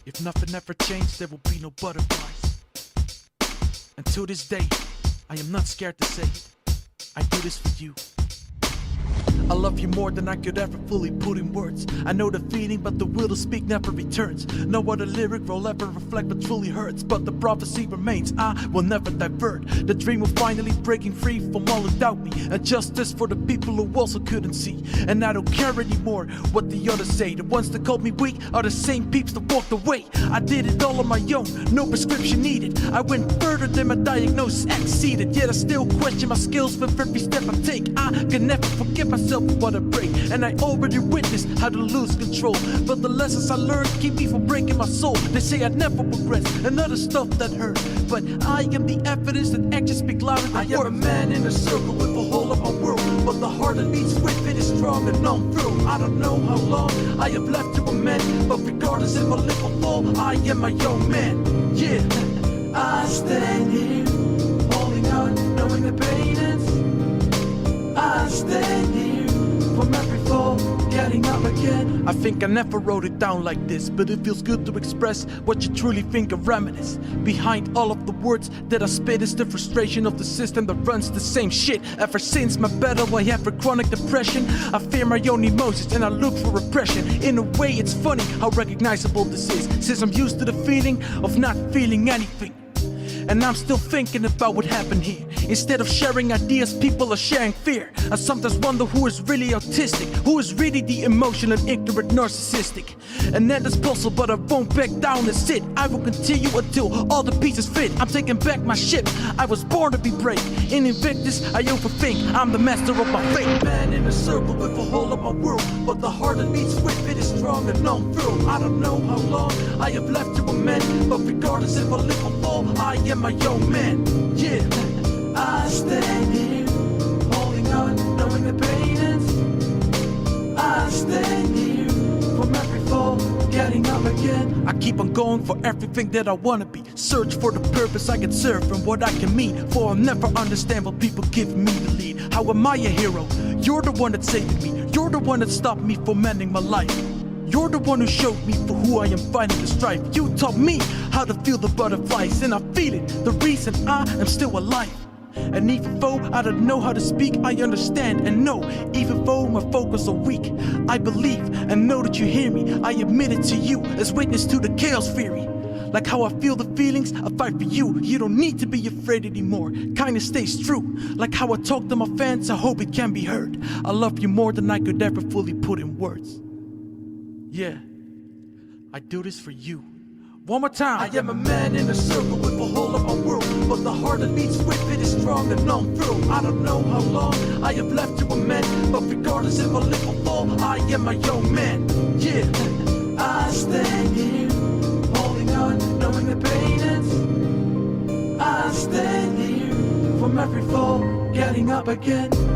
If nothing ever changed, there will be no butterflies. Until this day, I am not scared to say it. I do this for you. I love you more than I could ever fully put in words. I know the feeling, but the will to speak never returns. No other lyric will ever reflect what truly hurts, but the prophecy remains, I will never divert. The dream of finally breaking free from all who doubt me, and justice for the people who also couldn't see. And I don't care anymore what the others say. The ones that called me weak are the same peeps that walked away. I did it all on my own, no prescription needed. I went further than my diagnosis exceeded. Yet I still question my skills with every step I take. I can never forgive myself for what I break, and I already witnessed how to lose control. But the lessons I learned keep me from breaking my soul. They say I never progress, and other stuff that hurt, but I am the evidence that actions speak louder than words. I am a man in a circle with a hole in my world, but the heart that beats with it is strong and I'm through. I don't know how long I have left to amend, but regardless if I live or fall, I am my young man. Yeah, I stand here, holding on, knowing the pain ends. I stand here from every fall, getting up again. I think I never wrote it down like this, but it feels good to express what you truly think are reminisce. Behind all of the words that I spit is the frustration of the system that runs the same shit. Ever since my battle I have for chronic depression, I fear my own emotions and I look for repression. In a way it's funny how recognizable this is, since I'm used to the feeling of not feeling anything. And I'm still thinking about what happened here. Instead of sharing ideas, people are sharing fear. I sometimes wonder who is really autistic, who is really the emotional, ignorant, narcissistic. And that is possible, but I won't back down and sit. I will continue until all the pieces fit. I'm taking back my ship, I was born to be brave. In Invictus, I overthink, I'm the master of my fate. Man in a circle with a hole in my world, but the heart that beats with it is strong and I'm through. I don't know how long I have left to amend, but regardless if I live or fall, I am my young man. Yeah, I stand here, holding on, knowing the pain ends. I stand here from every fall, getting up again. I keep on going for everything that I wanna be. Search for the purpose I can serve and what I can mean. For I'll never understand what people give me the lead. How am I a hero? You're the one that saved me. You're the one that stopped me from ending my life. You're the one who showed me for who I am fighting the strife. You taught me how to feel the butterflies, and I feel it, the reason I am still alive. And even though I don't know how to speak, I understand and know. Even though my vocals are weak, I believe and know that you hear me. I admit it to you as witness to the chaos theory. Like how I feel the feelings, I fight for you. You don't need to be afraid anymore, kinda stays true. Like how I talk to my fans, I hope it can be heard. I love you more than I could ever fully put in words. Yeah, I do this for you. One more time. I am a man in a circle with a hole in my world, but the heart that beats with it is strong and I'm through. I don't know how long I have left to amend, but regardless if I live or fall, I am my young man. Yeah, I stand here, holding on, knowing the pain ends. I stand here from every fall, getting up again.